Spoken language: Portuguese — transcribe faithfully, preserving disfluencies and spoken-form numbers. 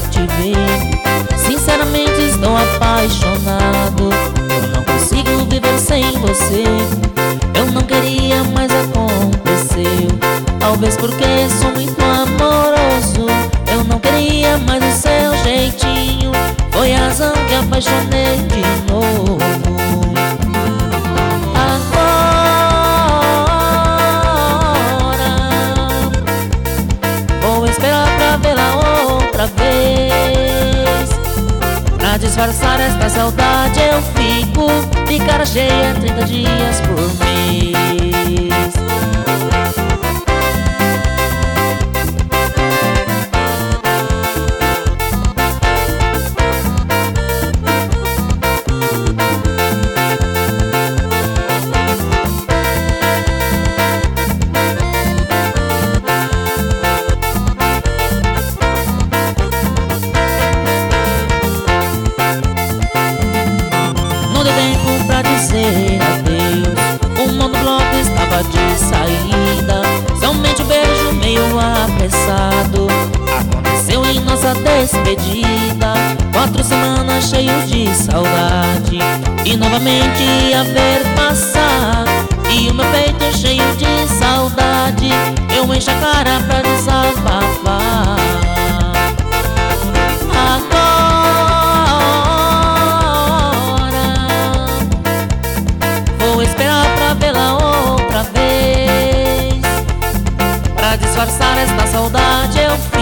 te ver. Sinceramente estou apaixonado, eu não consigo viver sem você. Eu não queria, mas aconteceu. Talvez porque sou muito amoroso. Eu não queria, mas o seu jeitinho foi a razão que apaixonei de novo. Outra vez, pra disfarçar esta saudade eu fico de cara cheia trinta dias por mês. Tempo pra dizer adeus, o monobloco estava de saída. Somente um beijo meio apressado aconteceu em nossa despedida. Quatro semanas cheios de saudade e novamente ia ver passar. E o meu peito cheio de saudade, eu encho a cara pra desabafar. Vou esperar pra vê-la outra vez. Pra disfarçar esta saudade eu